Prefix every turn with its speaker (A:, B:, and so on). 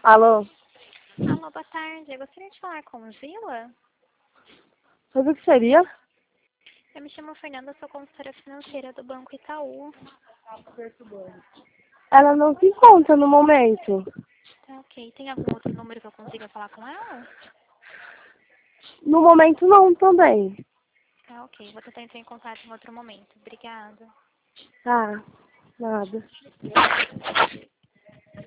A: Alô?
B: Alô, boa tarde. Eu gostaria de falar com Zila.
A: Sabe o que seria?
B: Eu me chamo Fernanda, sou consultora financeira do Banco Itaú.
A: Ela não se encontra no momento.
B: Tá, ok. Tem algum outro número que eu consiga falar com ela?
A: No momento não também.
B: Tá, ok. Vou tentar entrar em contato em outro momento. Obrigada.
A: Tá, nada.